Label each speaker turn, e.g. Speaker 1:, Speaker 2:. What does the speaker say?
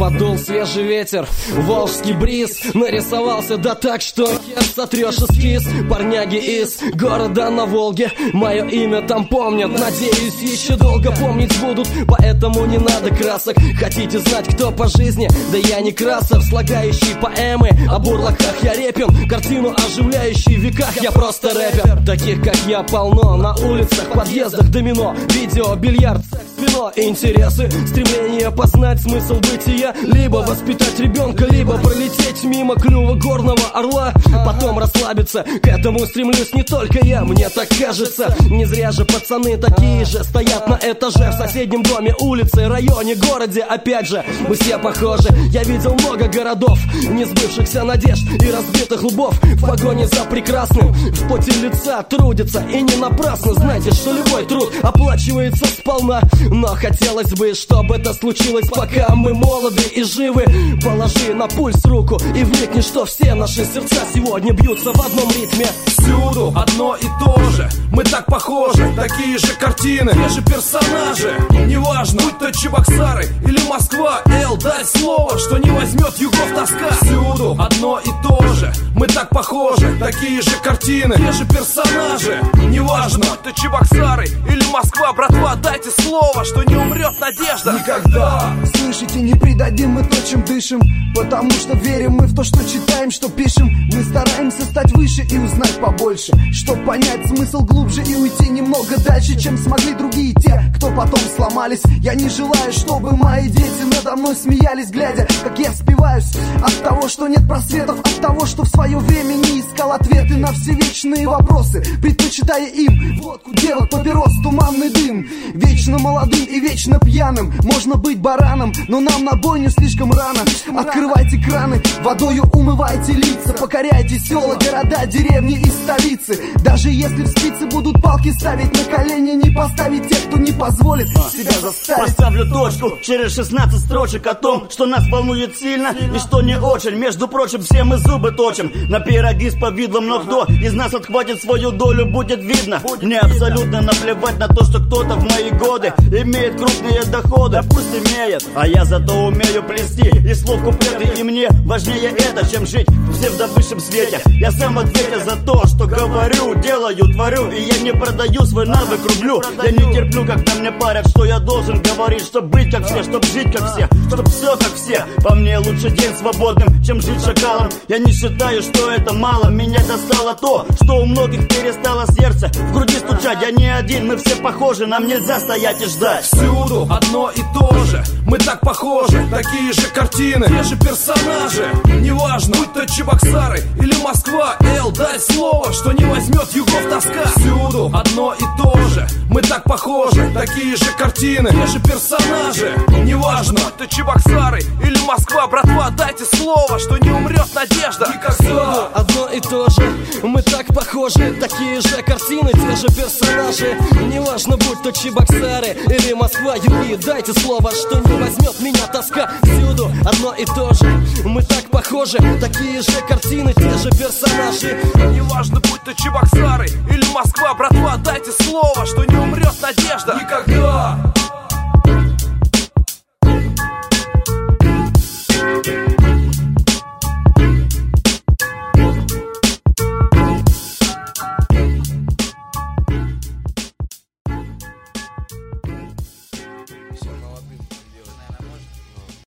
Speaker 1: Подул свежий ветер, волжский бриз, нарисовался да так, что хер сотрешь эскиз. Парняги из города на Волге, мое имя там помнят, надеюсь, еще долго помнить будут. Поэтому не надо красок, хотите знать, кто по жизни? Да я не Красов, слагающий поэмы о бурлаках я Репин, картину оживляющий в веках я просто рэпер. Таких как я полно, на улицах, подъездах домино, видео, бильярд, секс, вино, интересы, стремление познать смысл бытия, либо воспитать ребенка, либо пролететь мимо клюва горного орла, потом расслабиться. К этому стремлюсь не только я, мне так кажется. Не зря же пацаны такие же стоят на этаже, в соседнем доме, улице, районе, городе. Опять же, мы все похожи. Я видел много городов, несбывшихся надежд и разбитых лбов в погоне за прекрасным, в поте лица трудятся и не напрасно. Знаете, что любой труд оплачивается сполна, но хотелось бы, чтобы это случилось, пока мы молоды и живы. Положи на пульс руку и вникни, что все наши сердца сегодня бьются в одном ритме.
Speaker 2: Всюду одно и то же, мы так похожи, такие же картины, те же персонажи. Неважно, будь то Чебоксары или Москва, Эл, дай слово, что не возьмет югов тоска. Всюду одно и то же, мы так похожи, такие же картины, те же персонажи. Неважно, будь то Чебоксары или Москва, братва, дайте слово, что не умрет надежда никогда.
Speaker 3: Слышите, не предадим мы то, чем дышим, потому что верим мы в то, что читаем, что пишем. Мы стараемся стать выше и узнать побольше, чтоб понять смысл глубже и уйти немного дальше, чем смогли другие те, кто потом сломались. Я не желаю, чтобы мои дети надо мной смеялись, глядя, как я спиваюсь от того, что нет просветов, от того, что в свое время не искал ответы на все вечные вопросы, предпочитая им водку, девок, папирос, туманный дым. Вечно молодым и вечно пьяным можно быть бараном, но нам на бойню слишком рано. Открывайте краны, водою умывайте лица, покоряйте села, города, деревни и столицы. Даже если в спицы будут палки ставить, на колени не поставить тех, кто не позволит себя заставить.
Speaker 4: Поставлю точку через 16 строчек о том, что нас волнует сильно и что не очень. Между прочим, все мы зубы точим на пироги с повидлом, но кто из нас отхватит свою долю, будет видно. Мне абсолютно наплевать на то, что кто-то в мои годы имеет крупные доходы. Да пусть имеет, а я зато умею плести и слов куплеты, и мне важнее это, чем жить в псевдовысшем свете. Я сам ответил за то, что говорю, делаю, творю, и я не продаю свой навык рублю. Я не терплю, когда мне парят, что я должен говорить, чтоб быть как все, чтоб жить как все, чтоб все как все. По мне лучше день свободным, чем жить шакалом. Я не считаю, что это мало. Меня достало то, что у многих перестало сердце в груди стучать. Я не один, мы все похожи, нам нельзя стоять и ждать.
Speaker 2: Всюду одно и то же, мы так похожи, такие же картины, те же персонажи. Неважно, будь то Чебоксары или Москва, Эл, дай слово, что не возьмет югов тоска. Всюду одно и то же, мы так похожи, такие же картины, те же персонажи. Неважно, будь то Чебоксары или Москва, братва, дайте слово, что не умрет надежда никогда.
Speaker 1: Одно и то же, мы так похожи, такие же картины, те же персонажи. Неважно, будь то Чебоксары или Москва, юги, дайте слово, что не возьмет меня тоска. Всюду одно и то же, мы так похожи, такие же картины, те же персонажи.
Speaker 2: Неважно, будь то Чебоксары или Москва, братва, дайте слово, что не умрет надежда никогда.